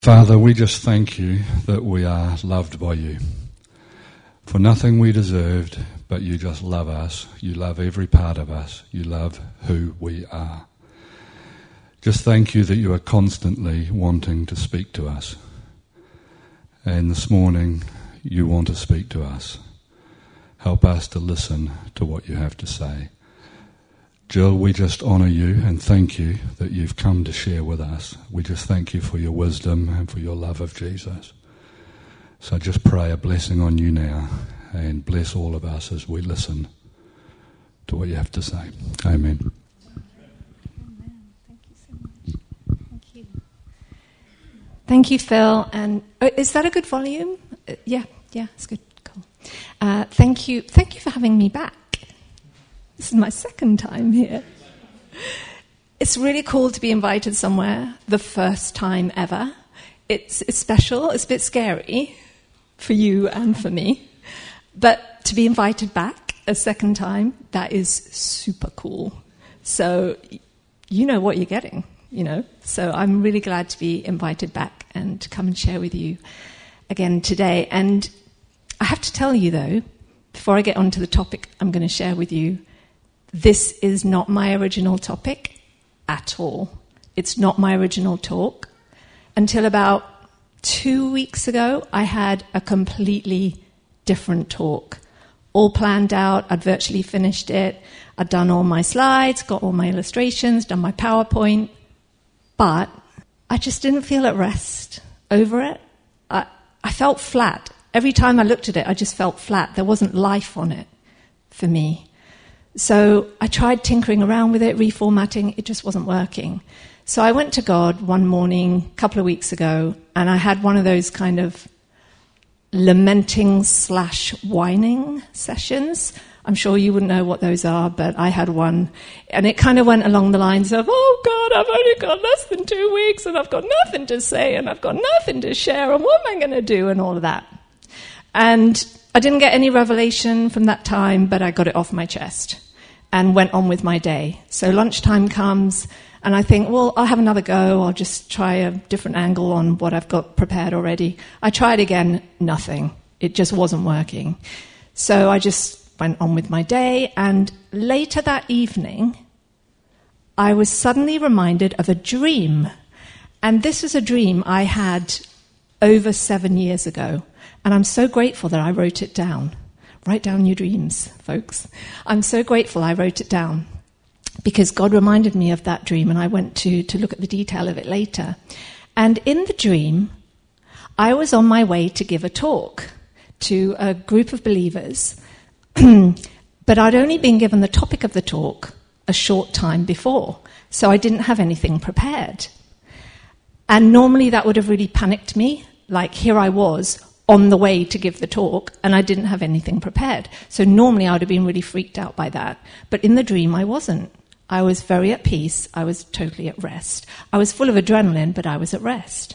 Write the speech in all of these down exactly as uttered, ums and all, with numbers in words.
Father, we just thank you that we are loved by you. For nothing we deserved, but you just love us. You love every part of us. You love who we are. Just thank you that you are constantly wanting to speak to us. And this morning, you want to speak to us. Help us to listen to what you have to say. Jill, we just honour you and thank you that you've come to share with us. We just thank you for your wisdom and for your love of Jesus. So just pray a blessing on you now and bless all of us as we listen to what you have to say. Amen. Amen. Thank you so much. Thank you. Thank you, Phil. And uh, is that a good volume? Uh, yeah, yeah, it's good. Cool. Uh, thank you. Thank you for having me back. This is my second time here. It's really cool to be invited somewhere the first time ever. It's, it's special. It's a bit scary for you and for me. But to be invited back a second time, that is super cool. So you know what you're getting, you know. So I'm really glad to be invited back and to come and share with you again today. And I have to tell you, though, before I get on to the topic I'm going to share with you, this is not my original topic at all. It's not my original talk. Until about two weeks ago, I had a completely different talk. All planned out. I'd virtually finished it. I'd done all my slides, got all my illustrations, done my PowerPoint. But I just didn't feel at rest over it. I, I felt flat. Every time I looked at it, I just felt flat. There wasn't life on it for me. So I tried tinkering around with it, reformatting. It just wasn't working. So I went to God one morning a couple of weeks ago, and I had one of those kind of lamenting slash whining sessions. I'm sure you wouldn't know what those are, but I had one. And it kind of went along the lines of, oh, God, I've only got less than two weeks, and I've got nothing to say, and I've got nothing to share, and what am I going to do, and all of that. And I didn't get any revelation from that time, but I got it off my chest and went on with my day. So lunchtime comes, and I think, well, I'll have another go. I'll just try a different angle on what I've got prepared already. I tried again, nothing. It just wasn't working. So I just went on with my day, and later that evening, I was suddenly reminded of a dream. And this was a dream I had over seven years ago. And I'm so grateful that I wrote it down. Write down your dreams, folks. I'm so grateful I wrote it down because God reminded me of that dream, and I went to, to look at the detail of it later. And in the dream, I was on my way to give a talk to a group of believers, but I'd only been given the topic of the talk a short time before, so I didn't have anything prepared. And normally that would have really panicked me, like here I was, on the way to give the talk, and I didn't have anything prepared. So normally I would have been really freaked out by that. But in the dream, I wasn't. I was very at peace. I was totally at rest. I was full of adrenaline, but I was at rest.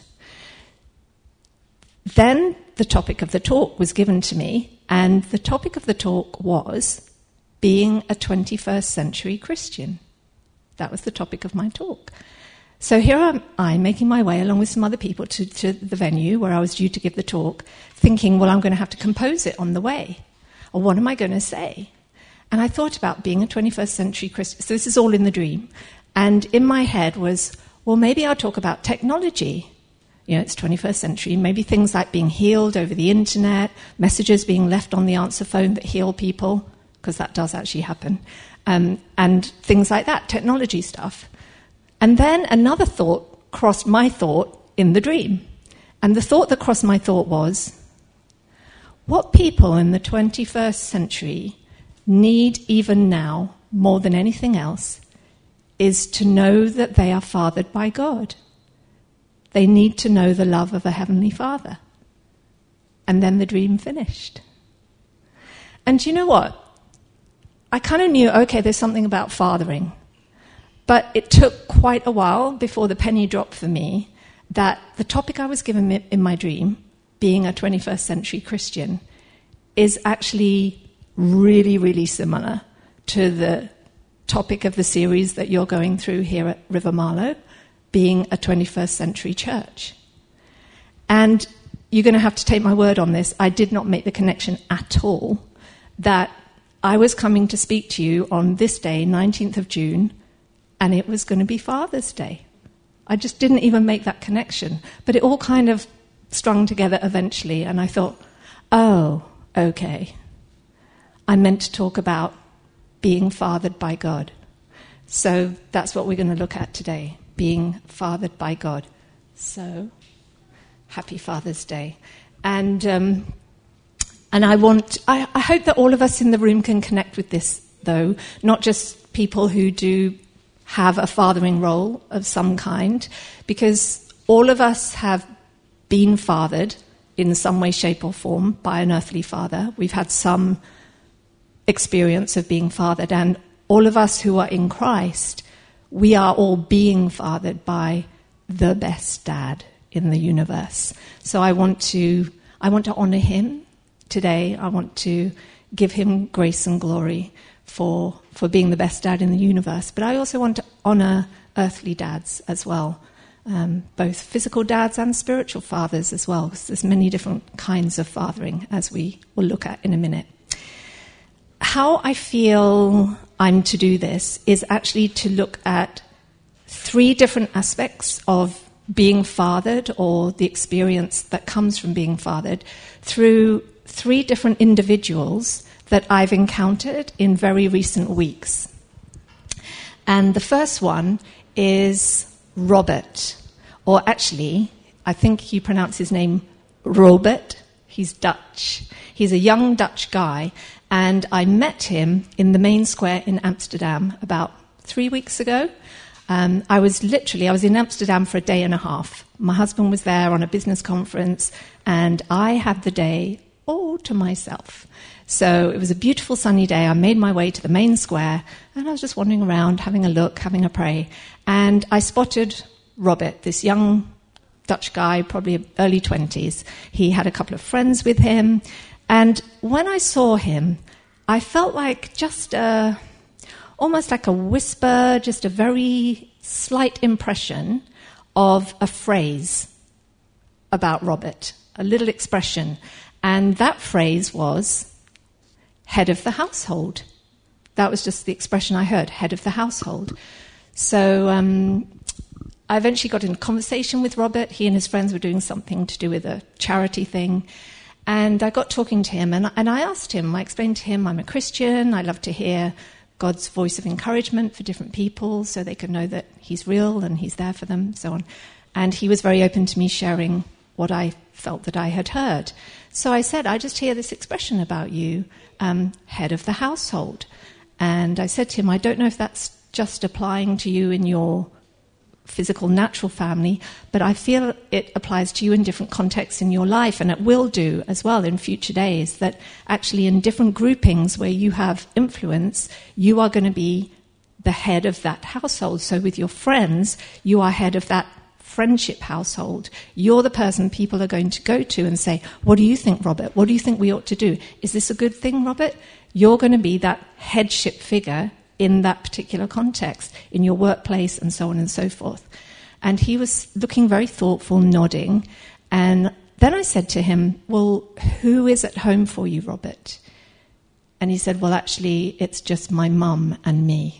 Then the topic of the talk was given to me, and the topic of the talk was being a twenty-first century Christian. That was the topic of my talk. So here am I, making my way along with some other people to, to the venue where I was due to give the talk, thinking, well, I'm going to have to compose it on the way. Or what am I going to say? And I thought about being a twenty-first century Christian. So this is all in the dream. And in my head was, well, maybe I'll talk about technology. You know, it's twenty-first century. Maybe things like being healed over the internet, messages being left on the answer phone that heal people, because that does actually happen, um, and things like that, technology stuff. And then another thought crossed my thought in the dream. And the thought that crossed my thought was, what people in the twenty-first century need even now, more than anything else, is to know that they are fathered by God. They need to know the love of a Heavenly Father. And then the dream finished. And you know what? I kind of knew, okay, there's something about fathering. But it took quite a while before the penny dropped for me that the topic I was given in my dream, being a twenty-first century Christian, is actually really, really similar to the topic of the series that you're going through here at River Marlow, being a twenty-first century church. And you're going to have to take my word on this. I did not make the connection at all that I was coming to speak to you on this day, nineteenth of June, and it was going to be Father's Day. I just didn't even make that connection. But it all kind of strung together eventually, and I thought, oh, okay. I meant to talk about being fathered by God. So that's what we're going to look at today, being fathered by God. So, happy Father's Day. And um, and I want, I, I hope that all of us in the room can connect with this, though, not just people who do have a fathering role of some kind, because all of us have been fathered in some way, shape or form by an earthly father. We've had some experience of being fathered, and all of us who are in Christ, we are all being fathered by the best dad in the universe. So I want to I want to honor him today. I want to give him grace and glory for for being the best dad in the universe. But I also want to honor earthly dads as well, um, both physical dads and spiritual fathers as well, because there's many different kinds of fathering, as we will look at in a minute. How I feel I'm to do this is actually to look at three different aspects of being fathered, or the experience that comes from being fathered, through three different individuals that I've encountered in very recent weeks. And the first one is Robert, or actually, I think you pronounce his name Robert. He's Dutch. He's a young Dutch guy, and I met him in the main square in Amsterdam about three weeks ago. Um, I was literally, I was in Amsterdam for a day and a half. My husband was there on a business conference, and I had the day all to myself. So it was a beautiful sunny day. I made my way to the main square, and I was just wandering around, having a look, having a pray. And I spotted Robert, this young Dutch guy, probably early twenties. He had a couple of friends with him. And when I saw him, I felt like just a... almost like a whisper, just a very slight impression of a phrase about Robert, a little expression. And that phrase was head of the household. That was just the expression I heard, head of the household. So um, I eventually got in conversation with Robert. He and his friends were doing something to do with a charity thing. And I got talking to him, and, and I asked him, I explained to him, I'm a Christian, I love to hear God's voice of encouragement for different people so they can know that he's real and he's there for them, so on. And he was very open to me sharing what I felt that I had heard. So I said, I just hear this expression about you, um, head of the household. And I said to him, I don't know if that's just applying to you in your physical, natural family, but I feel it applies to you in different contexts in your life, and it will do as well in future days, that actually in different groupings where you have influence, you are going to be the head of that household. So with your friends, you are head of that friendship household. You're the person people are going to go to and say, what do you think, Robert? What do you think we ought to do? Is this a good thing, Robert? You're going to be that headship figure in that particular context, in your workplace, and so on and so forth. And he was looking very thoughtful, nodding. And then I said to him, well, who is at home for you, Robert? And he said, well, actually, it's just my mum and me.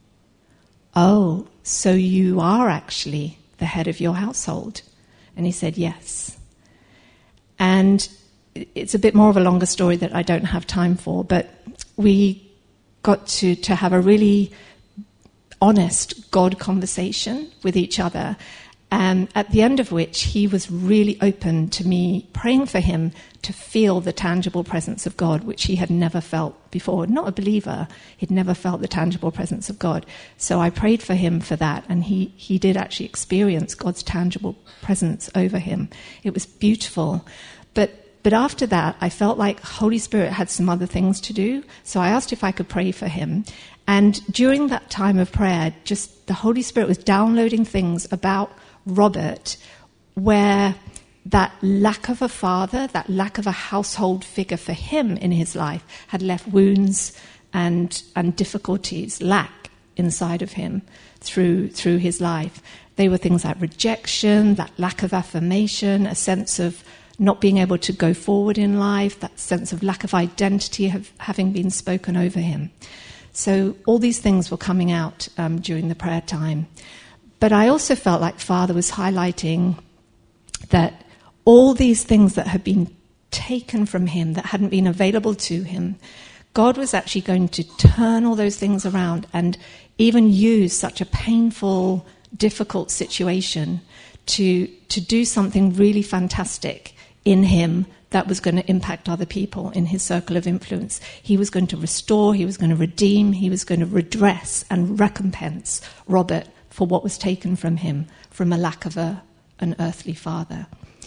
Oh, so you are actually the head of your household? And he said, yes. And it's a bit more of a longer story that I don't have time for, but we got to, to have a really honest God conversation with each other, um, at the end of which he was really open to me praying for him to feel the tangible presence of God, which he had never felt before. Not a believer, he'd never felt the tangible presence of God. So I prayed for him for that, and he, he did actually experience God's tangible presence over him. It was beautiful. But But after that, I felt like Holy Spirit had some other things to do. So I asked if I could pray for him. And during that time of prayer, just the Holy Spirit was downloading things about Robert, where that lack of a father, that lack of a household figure for him in his life had left wounds and and difficulties, lack inside of him through through his life. They were things like rejection, that lack of affirmation, a sense of not being able to go forward in life, that sense of lack of identity have, having been spoken over him. So all these things were coming out um, during the prayer time. But I also felt like Father was highlighting that all these things that had been taken from him, that hadn't been available to him, God was actually going to turn all those things around and even use such a painful, difficult situation to to do something really fantastic in him that was going to impact other people in his circle of influence. He was going to restore, he was going to redeem, he was going to redress and recompense Robert for what was taken from him from a lack of a, an earthly father.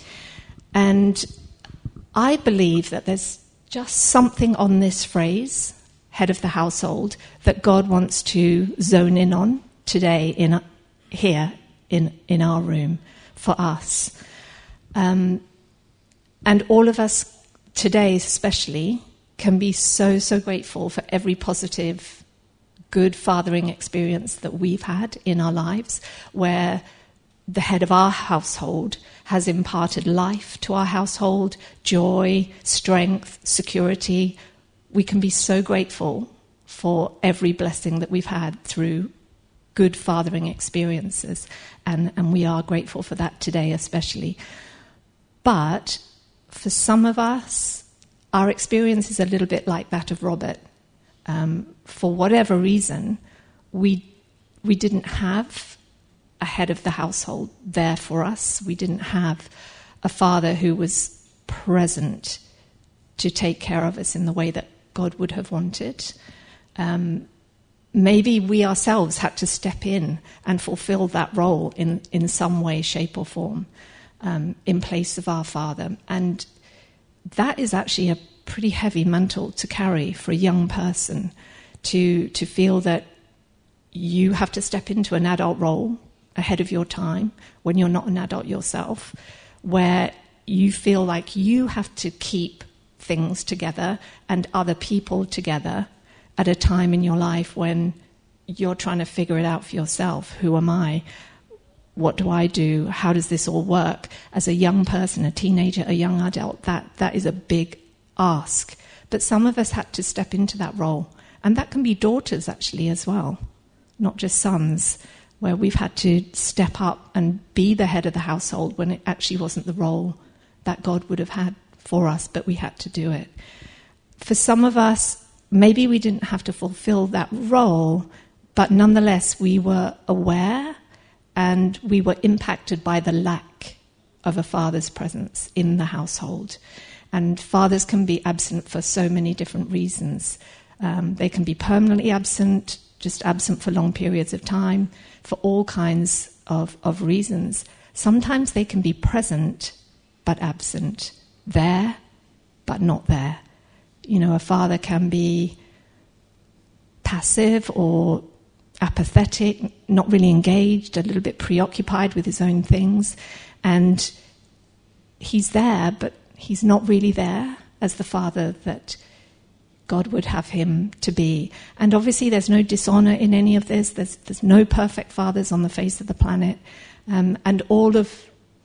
And I believe that there's just something on this phrase, head of the household, that God wants to zone in on today in here in, in our room for us. Um, and all of us today especially can be so, so grateful for every positive, good fathering experience that we've had in our lives, where the head of our household has imparted life to our household, joy, strength, security. We can be so grateful for every blessing that we've had through good fathering experiences, and, and we are grateful for that today especially. But for some of us, our experience is a little bit like that of Robert. Um, for whatever reason, we we didn't have a head of the household there for us. We didn't have a father who was present to take care of us in the way that God would have wanted. Um, maybe we ourselves had to step in and fulfill that role in, in some way, shape or form, um, in place of our father. And that is actually a pretty heavy mantle to carry for a young person, to to feel that you have to step into an adult role ahead of your time when you're not an adult yourself, where you feel like you have to keep things together and other people together at a time in your life when you're trying to figure it out for yourself. Who am I? What do I do? How does this all work? As a young person, a teenager, a young adult, that that is a big ask. But some of us had to step into that role. And that can be daughters actually as well, not just sons, where we've had to step up and be the head of the household when it actually wasn't the role that God would have had for us, but we had to do it. For some of us, maybe we didn't have to fulfill that role, but nonetheless we were aware and we were impacted by the lack of a father's presence in the household. And fathers can be absent for so many different reasons. Um, they can be permanently absent, just absent for long periods of time, for all kinds of, of reasons. Sometimes they can be present but absent, there but not there. You know, a father can be passive or apathetic, not really engaged, a little bit preoccupied with his own things, and he's there, but he's not really there as the father that God would have him to be. And obviously there's no dishonor in any of this. There's, there's no perfect fathers on the face of the planet. Um, and all of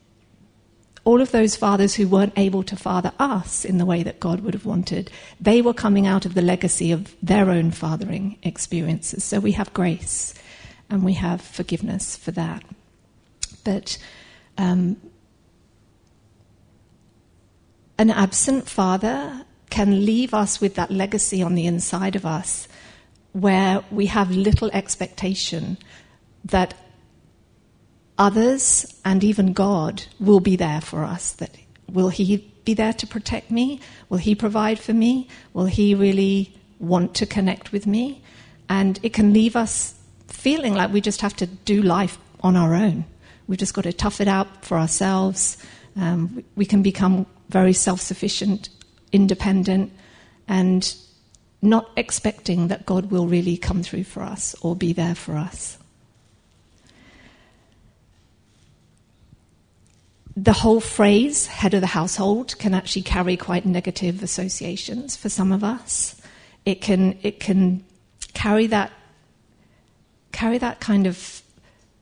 all of those fathers who weren't able to father us in the way that God would have wanted, they were coming out of the legacy of their own fathering experiences. So we have grace and we have forgiveness for that. But um, an absent father can leave us with that legacy on the inside of us where we have little expectation that others and even God will be there for us. That will he be there to protect me? Will he provide for me? Will he really want to connect with me? And it can leave us feeling like we just have to do life on our own. We've just got to tough it out for ourselves. Um, we can become very self-sufficient, independent, and not expecting that God will really come through for us or be there for us. The whole phrase, head of the household, can actually carry quite negative associations for some of us. It can it can carry that carry that kind of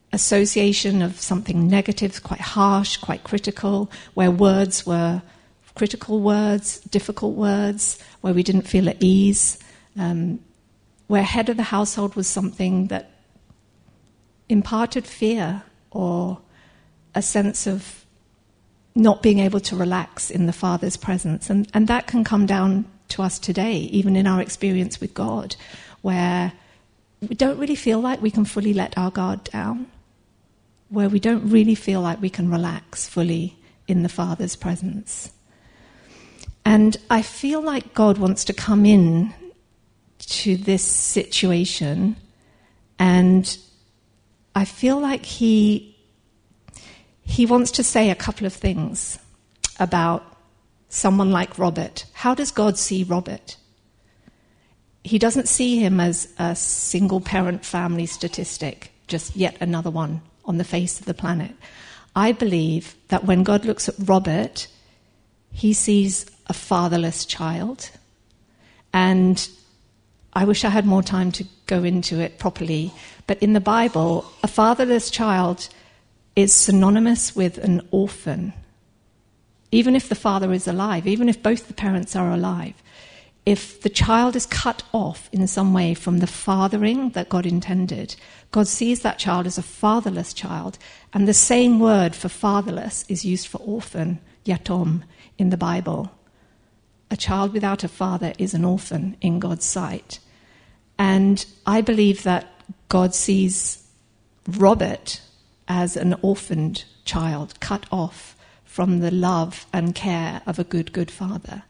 association of something negative, quite harsh, quite critical, where words were critical words, difficult words, where we didn't feel at ease, um, where head of the household was something that imparted fear or a sense of not being able to relax in the Father's presence. And, and that can come down to us today, even in our experience with God, where we don't really feel like we can fully let our guard down, where we don't really feel like we can relax fully in the Father's presence. And I feel like God wants to come in to this situation, and I feel like he he wants to say a couple of things about someone like Robert. How does God see Robert? He doesn't see him as a single-parent family statistic, just yet another one on the face of the planet. I believe that when God looks at Robert, he sees a fatherless child. And I wish I had more time to go into it properly, but in the Bible, a fatherless child is synonymous with an orphan. Even if the father is alive, even if both the parents are alive, if the child is cut off in some way from the fathering that God intended, God sees that child as a fatherless child. And the same word for fatherless is used for orphan, yatom, in the Bible. A child without a father is an orphan in God's sight. And I believe that God sees Robert as an orphaned child, cut off from the love and care of a good, good father.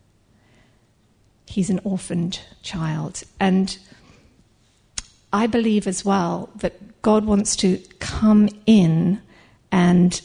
He's an orphaned child. And I believe as well that God wants to come in, and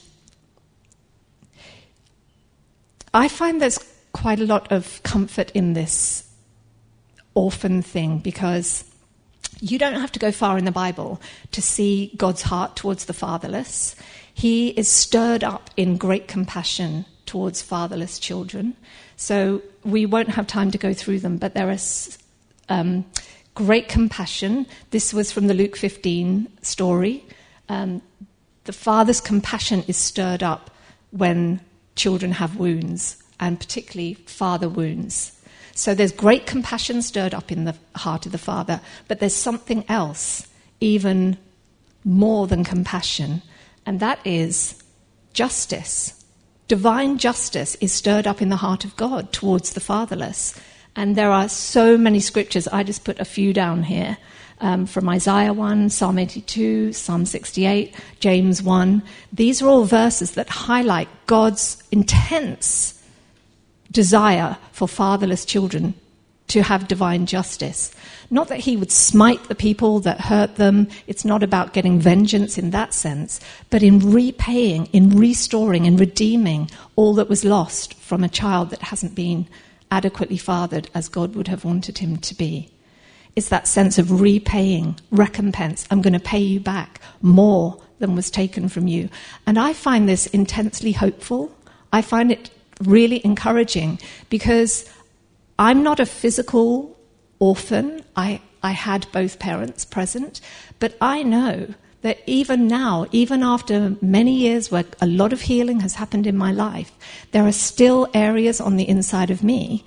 I find there's quite a lot of comfort in this orphan thing, because you don't have to go far in the Bible to see God's heart towards the fatherless. He is stirred up in great compassion towards fatherless children. So we won't have time to go through them, but there is um, great compassion. This was from the Luke fifteen story. Um, the father's compassion is stirred up when children have wounds, and particularly father wounds. So there's great compassion stirred up in the heart of the Father, but there's something else, even more than compassion, and that is justice. Divine justice is stirred up in the heart of God towards the fatherless. And there are so many scriptures. I just put a few down here, um, from Isaiah one, Psalm eighty-two, Psalm sixty-eight, James one. These are all verses that highlight God's intense desire for fatherless children to have divine justice. Not that he would smite the people that hurt them. It's not about getting vengeance in that sense, but in repaying, in restoring, in redeeming all that was lost from a child that hasn't been adequately fathered as God would have wanted him to be. It's that sense of repaying, recompense. I'm going to pay you back more than was taken from you. And I find this intensely hopeful. I find it really encouraging, because I'm not a physical orphan. I, I had both parents present, but I know that even now, even after many years where a lot of healing has happened in my life, there are still areas on the inside of me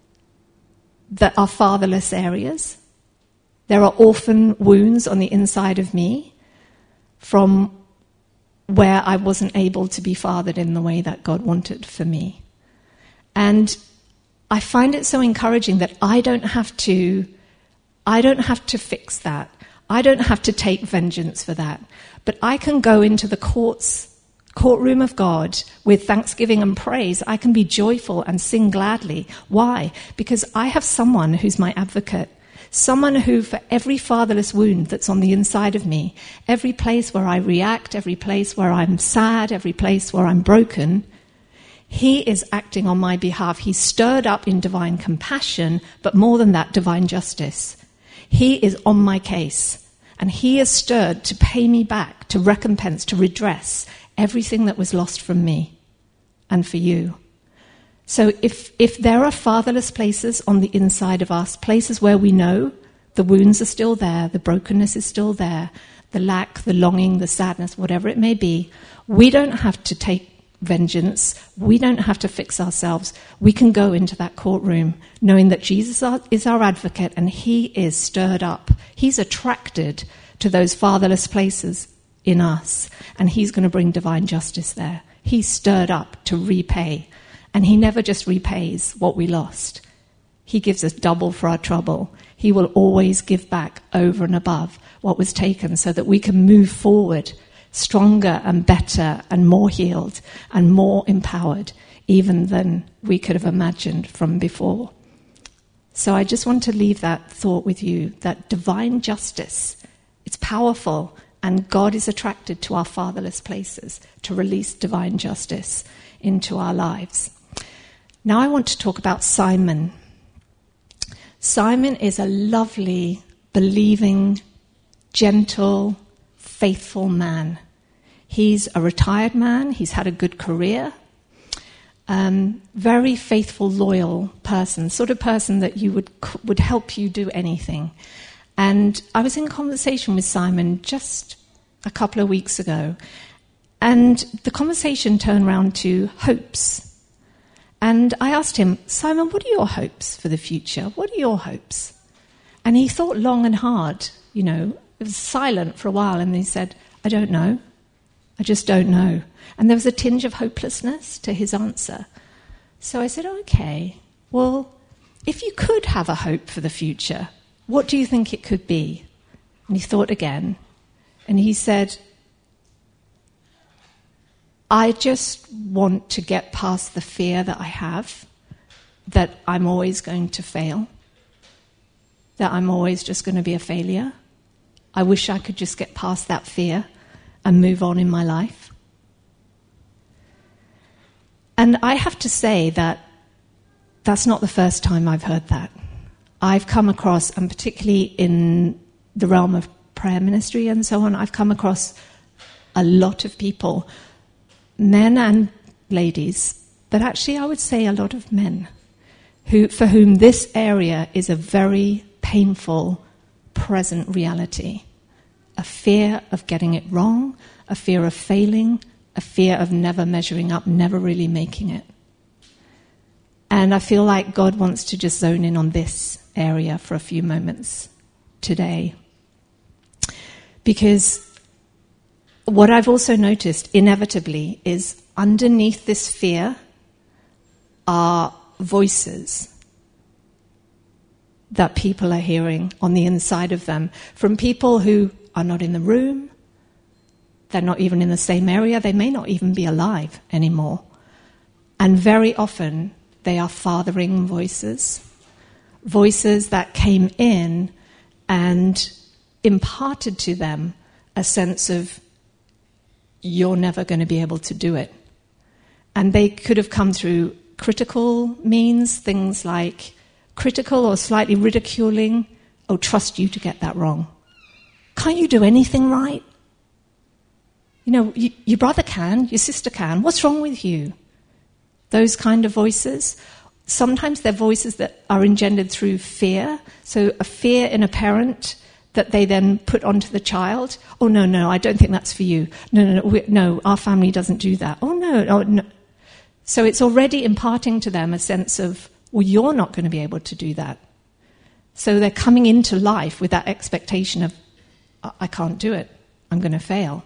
that are fatherless areas. There are orphan wounds on the inside of me from where I wasn't able to be fathered in the way that God wanted for me. And I find it so encouraging that I don't have to, I don't have to fix that. I don't have to take vengeance for that. But I can go into the courts, courtroom of God with thanksgiving and praise. I can be joyful and sing gladly. Why? Because I have someone who's my advocate. Someone who, for every fatherless wound that's on the inside of me, every place where I react, every place where I'm sad, every place where I'm broken, he is acting on my behalf. He's stirred up in divine compassion, but more than that, divine justice. He is on my case, and he is stirred to pay me back, to recompense, to redress everything that was lost from me and for you. So if, if there are fatherless places on the inside of us, places where we know the wounds are still there, the brokenness is still there, the lack, the longing, the sadness, whatever it may be. We don't have to take vengeance. We don't have to fix ourselves. We can go into that courtroom knowing that Jesus is our advocate and he is stirred up. He's attracted to those fatherless places in us, and he's going to bring divine justice there. He's stirred up to repay, and he never just repays what we lost. He gives us double for our trouble. He will always give back over and above what was taken so that we can move forward stronger and better and more healed and more empowered even than we could have imagined from before. So I just want to leave that thought with you, that divine justice, it's powerful, and God is attracted to our fatherless places to release divine justice into our lives. Now I want to talk about Simon. Simon is a lovely, believing, gentle, faithful man. He's a retired man. He's had a good career. Um, very faithful, loyal person, sort of person that you would would help you do anything. And I was in conversation with Simon just a couple of weeks ago, and the conversation turned around to hopes. And I asked him, Simon, what are your hopes for the future? What are your hopes? And he thought long and hard, you know, it was silent for a while, and he said, I don't know. I just don't know. And there was a tinge of hopelessness to his answer. So I said, okay, well, if you could have a hope for the future, what do you think it could be? And he thought again, and he said, I just want to get past the fear that I have, that I'm always going to fail, that I'm always just going to be a failure. I wish I could just get past that fear and move on in my life. And I have to say that that's not the first time I've heard that. I've come across, and particularly in the realm of prayer ministry and so on, I've come across a lot of people, men and ladies, but actually I would say a lot of men, who for whom this area is a very painful, present reality. A fear of getting it wrong, a fear of failing, a fear of never measuring up, never really making it. And I feel like God wants to just zone in on this area for a few moments today. Because what I've also noticed, inevitably, is underneath this fear are voices that people are hearing on the inside of them from people who are not in the room, they're not even in the same area, they may not even be alive anymore. And very often they are fathering voices, voices that came in and imparted to them a sense of, you're never going to be able to do it. And they could have come through critical means, things like critical or slightly ridiculing, oh, trust you to get that wrong. Can't you do anything right? You know, you, your brother can, your sister can. What's wrong with you? Those kind of voices. Sometimes they're voices that are engendered through fear. So a fear in a parent that they then put onto the child. Oh, no, no, I don't think that's for you. No, no, no, we, no, our family doesn't do that. Oh, no, oh, no. So it's already imparting to them a sense of, well, you're not going to be able to do that. So they're coming into life with that expectation of, I can't do it. I'm going to fail.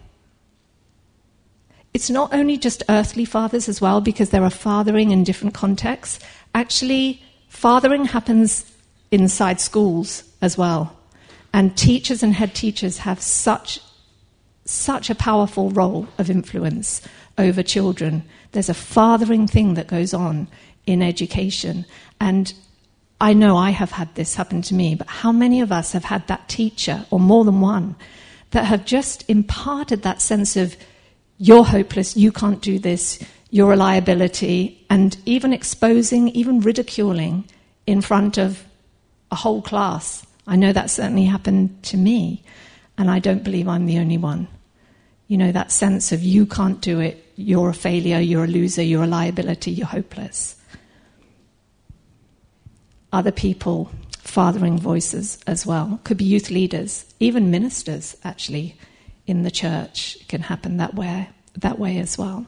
It's not only just earthly fathers as well, because there are fathering in different contexts. Actually, fathering happens inside schools as well. And teachers and head teachers have such, such a powerful role of influence over children. There's a fathering thing that goes on in education. And I know I have had this happen to me, but how many of us have had that teacher, or more than one, that have just imparted that sense of, you're hopeless, you can't do this, you're a liability, and even exposing, even ridiculing in front of a whole class. I know that certainly happened to me, and I don't believe I'm the only one. You know, that sense of you can't do it, you're a failure, you're a loser, you're a liability, you're hopeless. Other people, fathering voices as well. Could be youth leaders, even ministers, actually, in the church. It can happen that way, that way as well.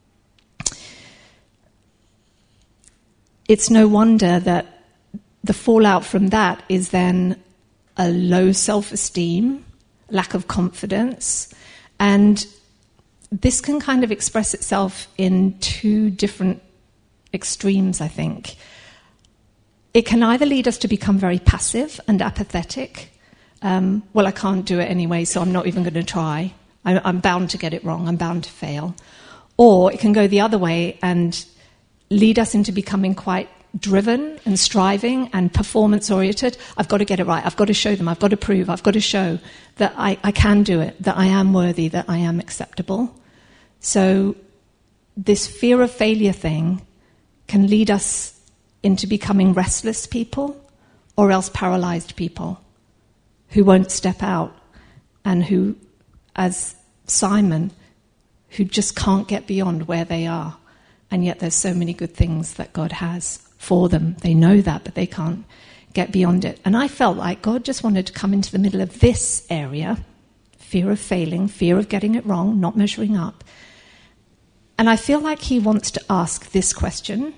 It's no wonder that the fallout from that is then a low self-esteem, lack of confidence, and this can kind of express itself in two different extremes, I think. It can either lead us to become very passive and apathetic. Um, well, I can't do it anyway, so I'm not even going to try. I, I'm bound to get it wrong. I'm bound to fail. Or it can go the other way and lead us into becoming quite driven and striving and performance-oriented. I've got to get it right. I've got to show them. I've got to prove. I've got to show that I, I can do it, that I am worthy, that I am acceptable. So this fear of failure thing can lead us into becoming restless people or else paralyzed people who won't step out and who, as Simon, who just can't get beyond where they are. And yet there's so many good things that God has for them. They know that, but they can't get beyond it. And I felt like God just wanted to come into the middle of this area, fear of failing, fear of getting it wrong, not measuring up. And I feel like he wants to ask this question.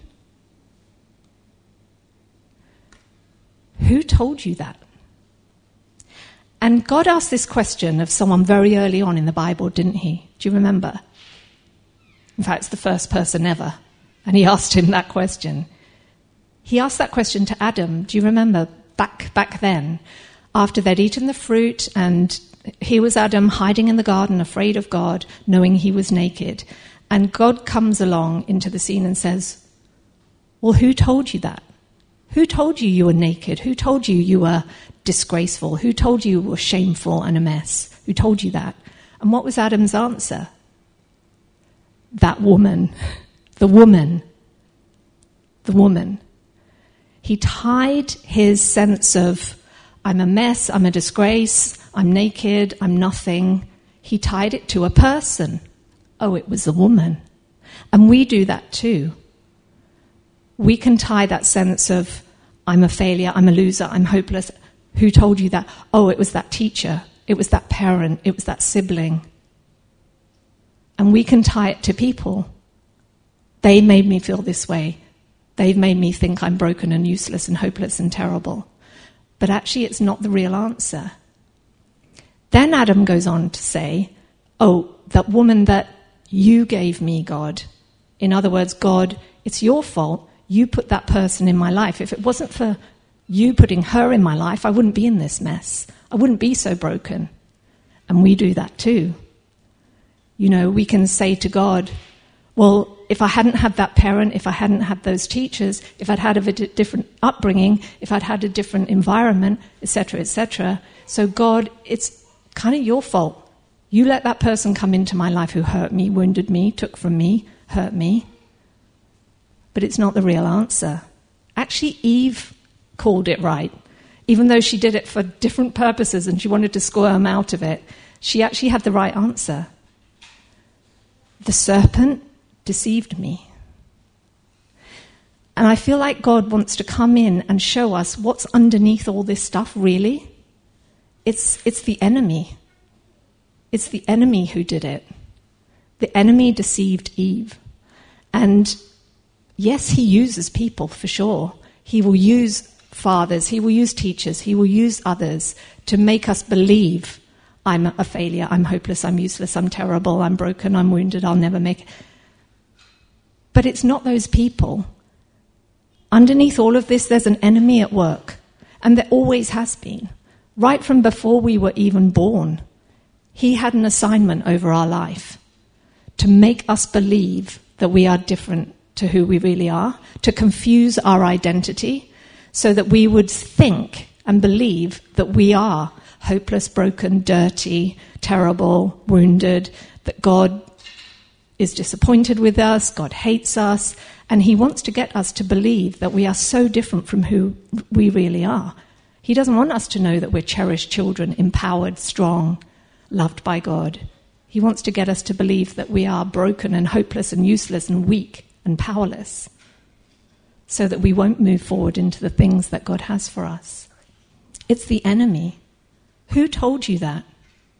Who told you that? And God asked this question of someone very early on in the Bible, didn't he? Do you remember? In fact, it's the first person ever. And he asked him that question. He asked that question to Adam. Do you remember back back then? After they'd eaten the fruit and here was Adam hiding in the garden, afraid of God, knowing he was naked. And God comes along into the scene and says, well, who told you that? Who told you you were naked? Who told you you were disgraceful? Who told you you were shameful and a mess? Who told you that? And what was Adam's answer? That woman. The woman. The woman. He tied his sense of, I'm a mess, I'm a disgrace, I'm naked, I'm nothing. He tied it to a person. Oh, it was a woman. And we do that too. We can tie that sense of, I'm a failure, I'm a loser, I'm hopeless. Who told you that? Oh, it was that teacher. It was that parent. It was that sibling. And we can tie it to people. They made me feel this way. They've made me think I'm broken and useless and hopeless and terrible. But actually, it's not the real answer. Then Adam goes on to say, oh, that woman that you gave me, God. In other words, God, it's your fault. You put that person in my life. If it wasn't for you putting her in my life, I wouldn't be in this mess. I wouldn't be so broken. And we do that too. You know, we can say to God, well, if I hadn't had that parent, if I hadn't had those teachers, if I'd had a different upbringing, if I'd had a different environment, et cetera, et cetera. So God, it's kind of your fault. You let that person come into my life who hurt me, wounded me, took from me, hurt me. But it's not the real answer. Actually, Eve called it right. Even though she did it for different purposes and she wanted to squirm out of it, she actually had the right answer. The serpent deceived me. And I feel like God wants to come in and show us what's underneath all this stuff, really. It's, it's the enemy. It's the enemy who did it. The enemy deceived Eve. And yes, he uses people for sure. He will use fathers, he will use teachers, he will use others to make us believe I'm a failure, I'm hopeless, I'm useless, I'm terrible, I'm broken, I'm wounded, I'll never make it. But it's not those people. Underneath all of this, there's an enemy at work. And there always has been. Right from before we were even born, he had an assignment over our life to make us believe that we are different to who we really are, to confuse our identity so that we would think and believe that we are hopeless, broken, dirty, terrible, wounded, that God is disappointed with us, God hates us, and he wants to get us to believe that we are so different from who we really are. He doesn't want us to know that we're cherished children, empowered, strong, loved by God. He wants to get us to believe that we are broken and hopeless and useless and weak and powerless, so that we won't move forward into the things that God has for us. It's the enemy. Who told you that?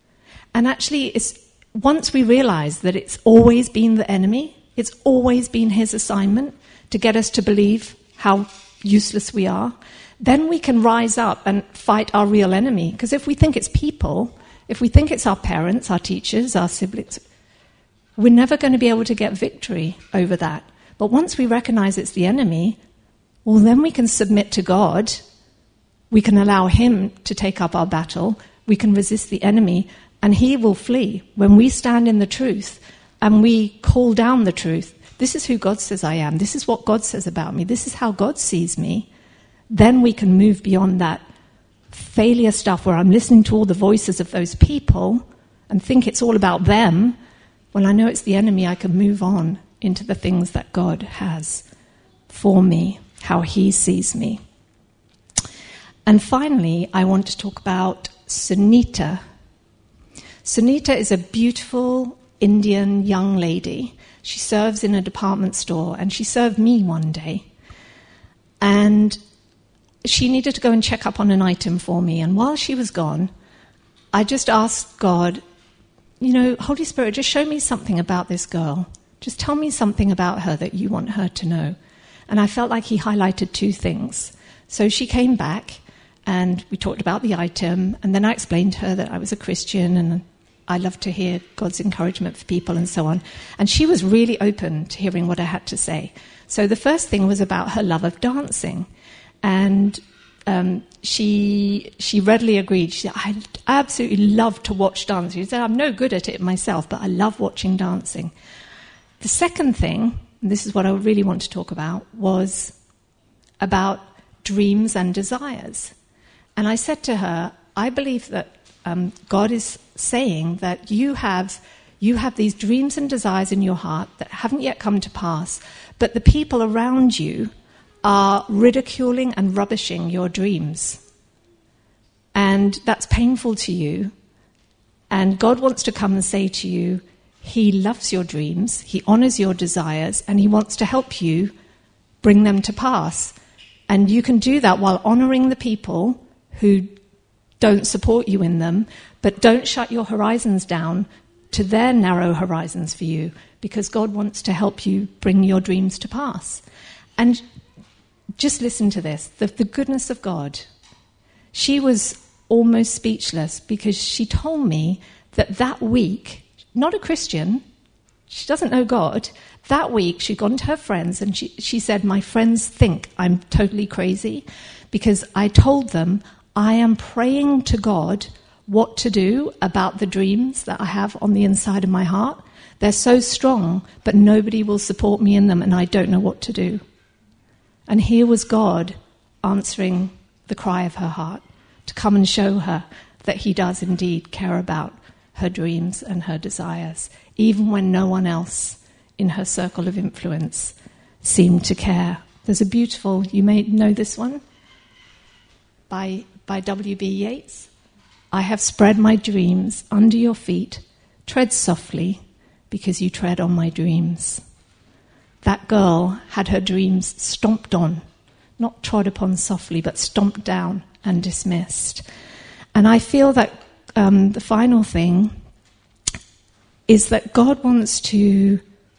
And actually, it's, once we realize that it's always been the enemy, it's always been his assignment to get us to believe how useless we are, then we can rise up and fight our real enemy. Because if we think it's people, if we think it's our parents, our teachers, our siblings, we're never going to be able to get victory over that. But once we recognize it's the enemy, well, then we can submit to God. We can allow him to take up our battle. We can resist the enemy, and he will flee. When we stand in the truth and we call down the truth, this is who God says I am, this is what God says about me, this is how God sees me, then we can move beyond that failure stuff where I'm listening to all the voices of those people and think it's all about them. When I know it's the enemy, I can move on into the things that God has for me, how he sees me. And finally, I want to talk about Sunita. Sunita is a beautiful Indian young lady. She serves in a department store, and she served me one day. And she needed to go and check up on an item for me. And while she was gone, I just asked God, you know, Holy Spirit, just show me something about this girl. Just tell me something about her that you want her to know. And I felt like he highlighted two things. So she came back, and we talked about the item, and then I explained to her that I was a Christian, and I love to hear God's encouragement for people and so on. And she was really open to hearing what I had to say. So the first thing was about her love of dancing. And um, she she readily agreed. She said, I absolutely love to watch dancing. She said, I'm no good at it myself, but I love watching dancing. The second thing, and this is what I really want to talk about, was about dreams and desires. And I said to her, I believe that um, God is saying that you have you have these dreams and desires in your heart that haven't yet come to pass, but the people around you are ridiculing and rubbishing your dreams. And that's painful to you. And God wants to come and say to you, he loves your dreams, he honors your desires, and he wants to help you bring them to pass. And you can do that while honoring the people who don't support you in them, but don't shut your horizons down to their narrow horizons for you, because God wants to help you bring your dreams to pass. And just listen to this, the, the goodness of God. She was almost speechless because she told me that that week, not a Christian, she doesn't know God, that week she'd gone to her friends and she, she said, my friends think I'm totally crazy because I told them I am praying to God what to do about the dreams that I have on the inside of my heart. They're so strong, but nobody will support me in them and I don't know what to do. And here was God answering the cry of her heart to come and show her that he does indeed care about her dreams and her desires, even when no one else in her circle of influence seemed to care. There's a beautiful, you may know this one, by, by W B Yeats. I have spread my dreams under your feet, tread softly, because you tread on my dreams. That girl had her dreams stomped on, not trod upon softly, but stomped down and dismissed. And I feel that um, the final thing is that God wants to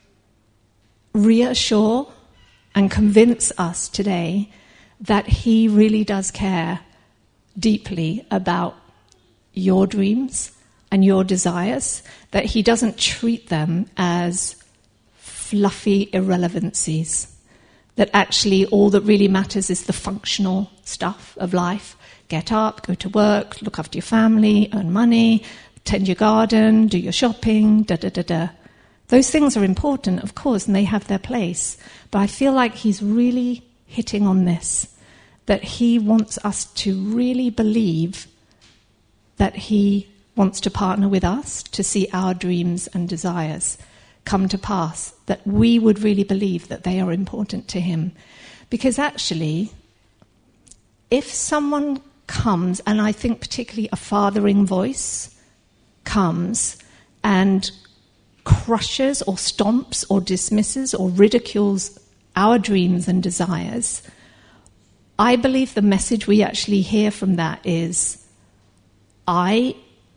reassure and convince us today that he really does care deeply about your dreams and your desires, that he doesn't treat them as fluffy irrelevancies, that actually all that really matters is the functional stuff of life. Get up, go to work, look after your family, earn money, tend your garden, do your shopping, da-da-da-da. Those things are important, of course, and they have their place. But I feel like he's really hitting on this, that he wants us to really believe that he wants to partner with us to see our dreams and desires come to pass, that we would really believe that they are important to him. Because actually, if someone comes, and I think particularly a fathering voice comes and crushes or stomps or dismisses or ridicules our dreams and desires, I believe the message we actually hear from that is, I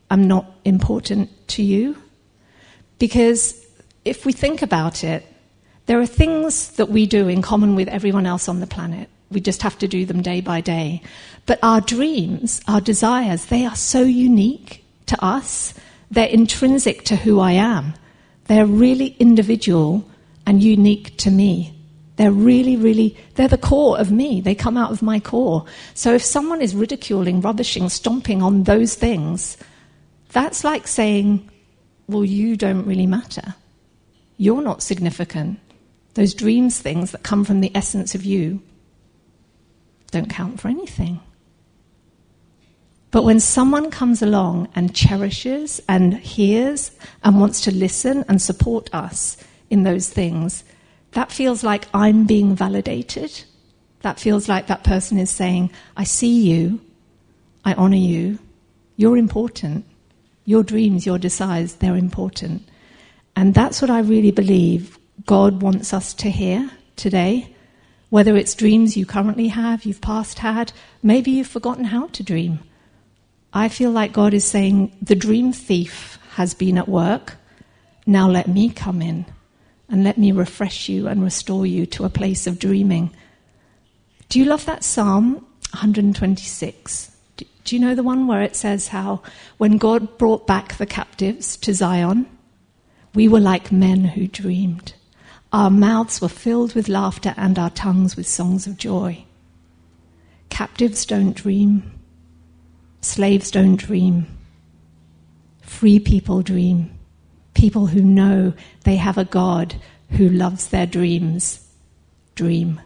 I'm not important to you? Because if we think about it, there are things that we do in common with everyone else on the planet. We just have to do them day by day. But our dreams, our desires, they are so unique to us. They're intrinsic to who I am. They're really individual and unique to me. They're really, really, they're the core of me. They come out of my core. So if someone is ridiculing, rubbishing, stomping on those things, that's like saying, well, you don't really matter. You're not significant. Those dreams things that come from the essence of you don't count for anything. But when someone comes along and cherishes and hears and wants to listen and support us in those things, that feels like I'm being validated. That feels like that person is saying, I see you, I honor you, you're important. Your dreams, your desires, they're important. And that's what I really believe God wants us to hear today. Whether it's dreams you currently have, you've past had, maybe you've forgotten how to dream. I feel like God is saying, the dream thief has been at work. Now let me come in and let me refresh you and restore you to a place of dreaming. Do you love that Psalm one twenty-six? Do you know the one where it says how when God brought back the captives to Zion, we were like men who dreamed. Our mouths were filled with laughter and our tongues with songs of joy. Captives don't dream. Slaves don't dream. Free people dream. People who know they have a God who loves their dreams dream.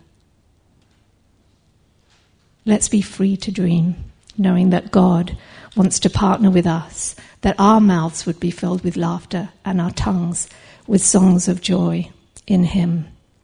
Let's be free to dream, knowing that God wants to partner with us, that our mouths would be filled with laughter and our tongues with songs of joy in Him.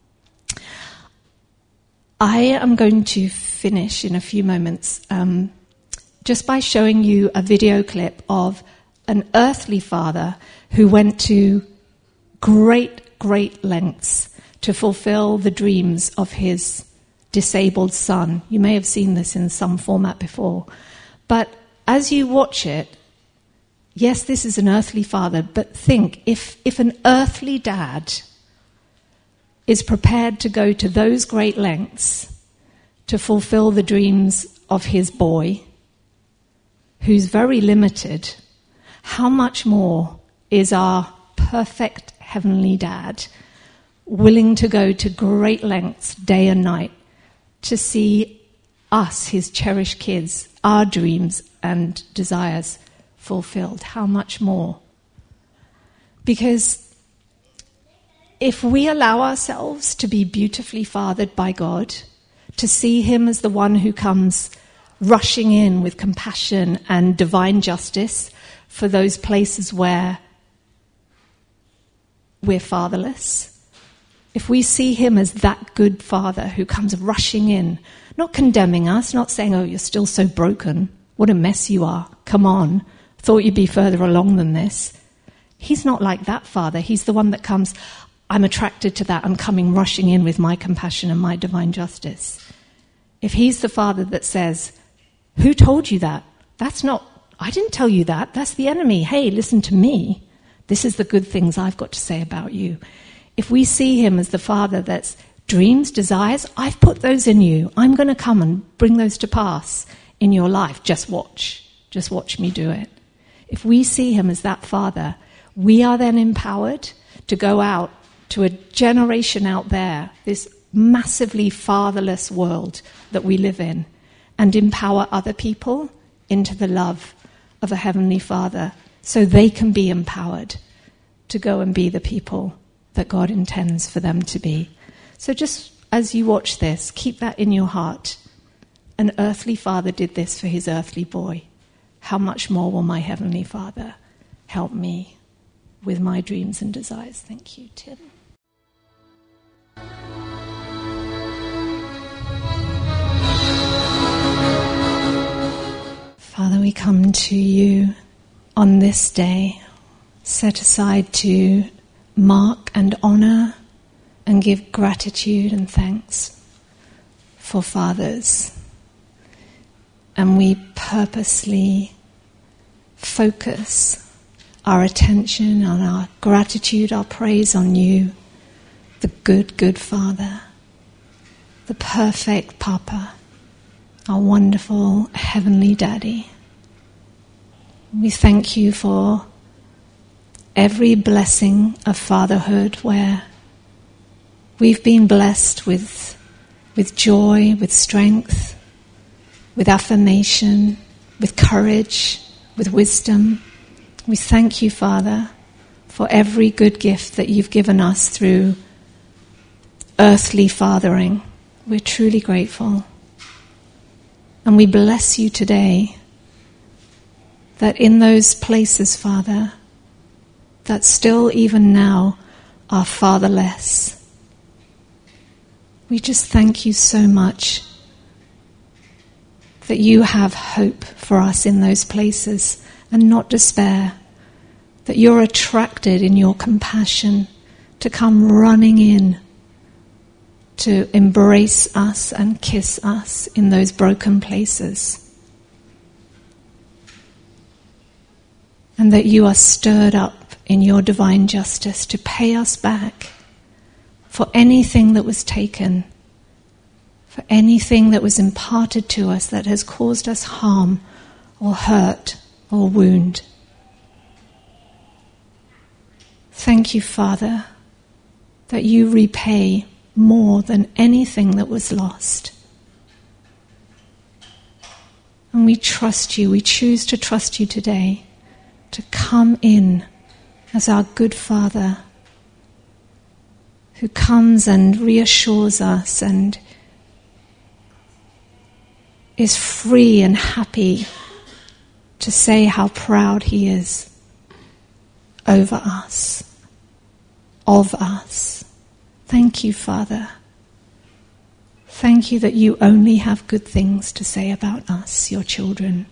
I am going to finish in a few moments um, just by showing you a video clip of an earthly father who went to great, great lengths to fulfill the dreams of his disabled son. You may have seen this in some format before. But as you watch it, yes, this is an earthly father, but think, if, if an earthly dad is prepared to go to those great lengths to fulfill the dreams of his boy, who's very limited, how much more is our perfect heavenly dad willing to go to great lengths day and night to see us, his cherished kids, our dreams and desires fulfilled? How much more? Because if we allow ourselves to be beautifully fathered by God, to see Him as the one who comes rushing in with compassion and divine justice for those places where we're fatherless, if we see Him as that good Father who comes rushing in, not condemning us, not saying, oh, you're still so broken, what a mess you are, come on, thought you'd be further along than this. He's not like that Father. He's the one that comes, I'm attracted to that, I'm coming rushing in with my compassion and my divine justice. If He's the Father that says, who told you that? That's not, I didn't tell you that, that's the enemy. Hey, listen to me. This is the good things I've got to say about you. If we see Him as the Father that's dreams, desires, I've put those in you. I'm going to come and bring those to pass in your life. Just watch. Just watch me do it. If we see Him as that Father, we are then empowered to go out to a generation out there, this massively fatherless world that we live in, and empower other people into the love of a Heavenly Father so they can be empowered to go and be the people that God intends for them to be. So just as you watch this, keep that in your heart. An earthly father did this for his earthly boy. How much more will my Heavenly Father help me with my dreams and desires? Thank you, Tim. Father, we come to you on this day, set aside to mark and honor and give gratitude and thanks for fathers. And we purposely focus our attention and our gratitude, our praise on you, the good, good Father, the perfect Papa, our wonderful Heavenly Daddy. We thank you for every blessing of fatherhood where we've been blessed with, with joy, with strength, with affirmation, with courage, with wisdom. We thank you, Father, for every good gift that you've given us through earthly fathering. We're truly grateful. And we bless you today that in those places, Father, that still even now are fatherless, we just thank you so much that you have hope for us in those places and not despair, that you're attracted in your compassion to come running in to embrace us and kiss us in those broken places. And that you are stirred up in your divine justice to pay us back for anything that was taken, for anything that was imparted to us that has caused us harm or hurt or wound. Thank you, Father, that you repay more than anything that was lost. And we trust you, we choose to trust you today, to come in as our good Father who comes and reassures us and is free and happy to say how proud he is over us, of us. Thank you, Father. Thank you that you only have good things to say about us, your children.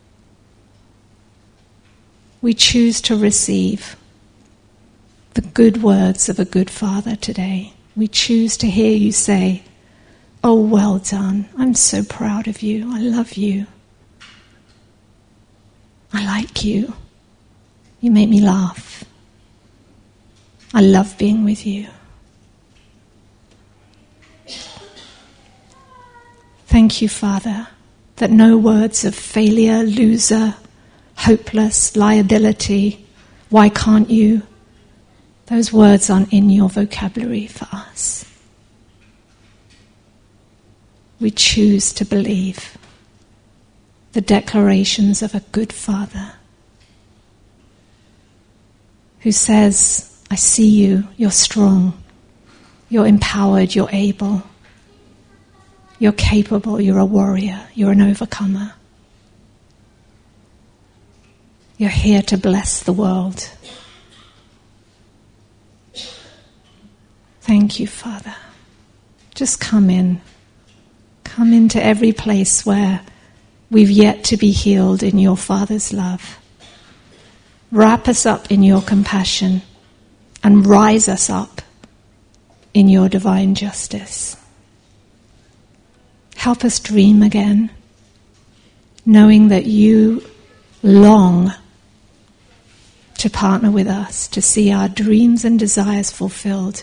We choose to receive the good words of a good Father today. We choose to hear you say, "Oh, well done. I'm so proud of you. I love you. I like you. You make me laugh. I love being with you." Thank you, Father, that no words of failure, loser, hopeless, liability, why can't you, those words aren't in your vocabulary for us. We choose to believe the declarations of a good Father who says, "I see you, you're strong, you're empowered, you're able, you're capable, you're a warrior, you're an overcomer. You're here to bless the world." Thank you, Father. Just come in. Come into every place where we've yet to be healed in your Father's love. Wrap us up in your compassion and rise us up in your divine justice. Help us dream again, knowing that you long to partner with us to see our dreams and desires fulfilled.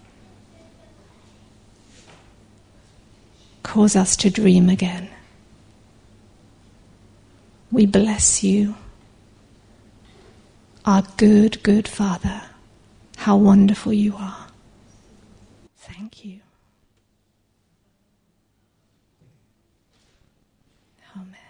Cause us to dream again. We bless you, our good, good Father. How wonderful you are. Thank you. Amen.